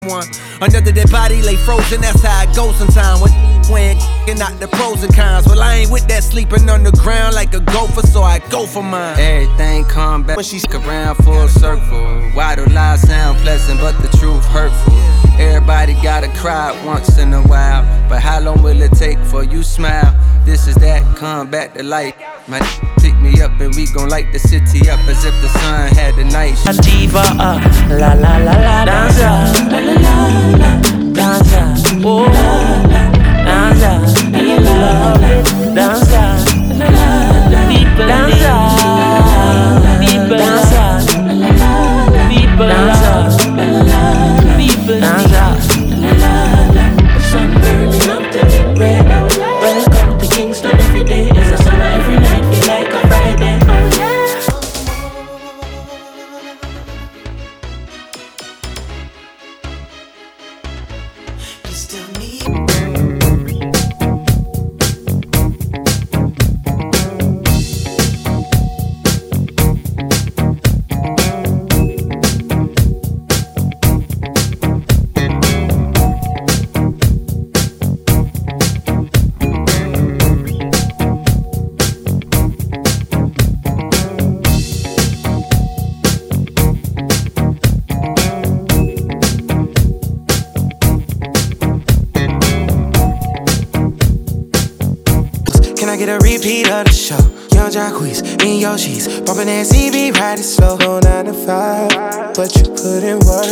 one. Another dead body lay frozen, that's how I go sometime. When out the pros and cons. Well, I ain't with that sleeping on the ground like a gopher, so I go for mine. Everything come back when she's around full circle. Why do lies sound pleasant but the truth hurtful? Everybody gotta cry once in a while, but how long will it take for you smile? This is that, come back to life. My pick me up and we gon' light the city up as if the sun had the night. A diva, la la la la, danza, la la la la, danza, oh, danza, danza, people danza, people danza, people danza, people danza. The sun burning up till it red. Welcome to Kingston. Every day is a summer, every night feel like a Friday. Oh yeah. You still need. Can I get a repeat of the show? Young Jacquees, me and Yoshi's bumping that CB, riding slow. 9 to 5, but you put in work.